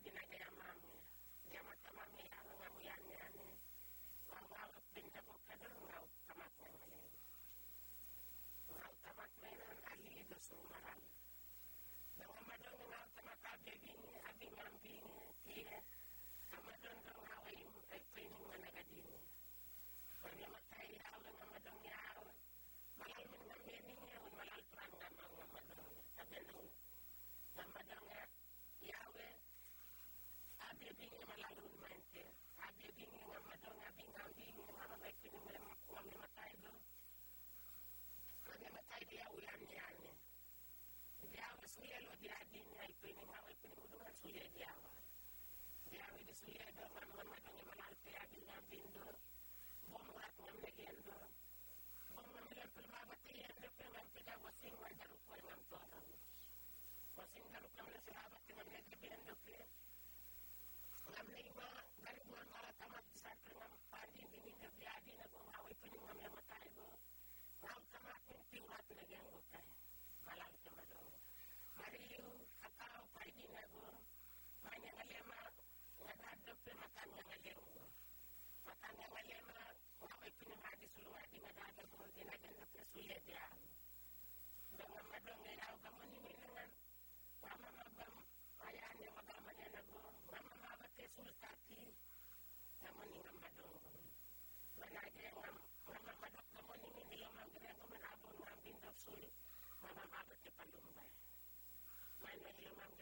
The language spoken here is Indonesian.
ginagaya mami. Dia mata mami ang ngamuyan niya ni. Wangawat pinjabok ka doon, ngawat tamat na ngayon. Ngawat tamat na yun, alido sumaran. Nang amadong ngawat tamat abibing, abing ambing, tiya. Amadong ngaway ay pining managadini. Paglamatay yaw ng amadong yaw. Malal mong namining yaw, malal prang namang amadong. Sabi nung amadong yawe, abibing malalun mente. Abibing amadong abing ambing, mamamay pining mamamatay do. Mamamatay di ulan yan. Diawa suya lo diadin ay pining away pining udungan suya diawa. Diawa di suya do, mamamadong malalpay abing ambing do. Bumat ngam legendo. Bumat ngam pelmabati yang depan kita wasing wajar upay ngam tuarang. Wasing darupang na sirabat ngam legendo ke. Ngam lima dari ngam maratamat sa ngam pandi bining biadi na gumaway pining ngam yamatay go. Ngam tamat ng piwat na geng ukay. Malal kamadong. Mariyu kakao pandi na go. Manya ngalema ngadadap makan ngalema. Matanya ngalema ngaway pinamadi suluwa di ngadadap mo ginaganda pa suya diyan. Dengan madong ngayaw gamon niningan. Mama mabam ayaan niya magaman niya na go. Mama mabat kay sultati. Gamon ningang madong. Managay ngam mama madok gamon ningin nilamang ganyan gumanabon ng bindok sul. Mama mabat kay palumbay. May nilamang